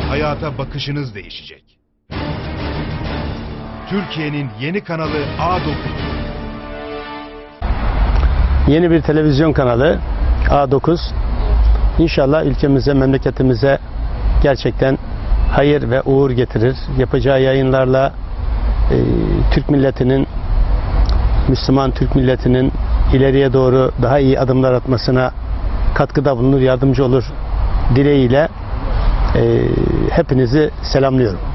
hayata bakışınız değişecek. Türkiye'nin yeni kanalı A9. Yeni bir televizyon kanalı A9. İnşallah ülkemize, memleketimize gerçekten hayır ve uğur getirir. Yapacağı yayınlarla Türk milletinin, Müslüman Türk milletinin ileriye doğru daha iyi adımlar atmasına katkıda bulunur, yardımcı olur dileğiyle hepinizi selamlıyorum.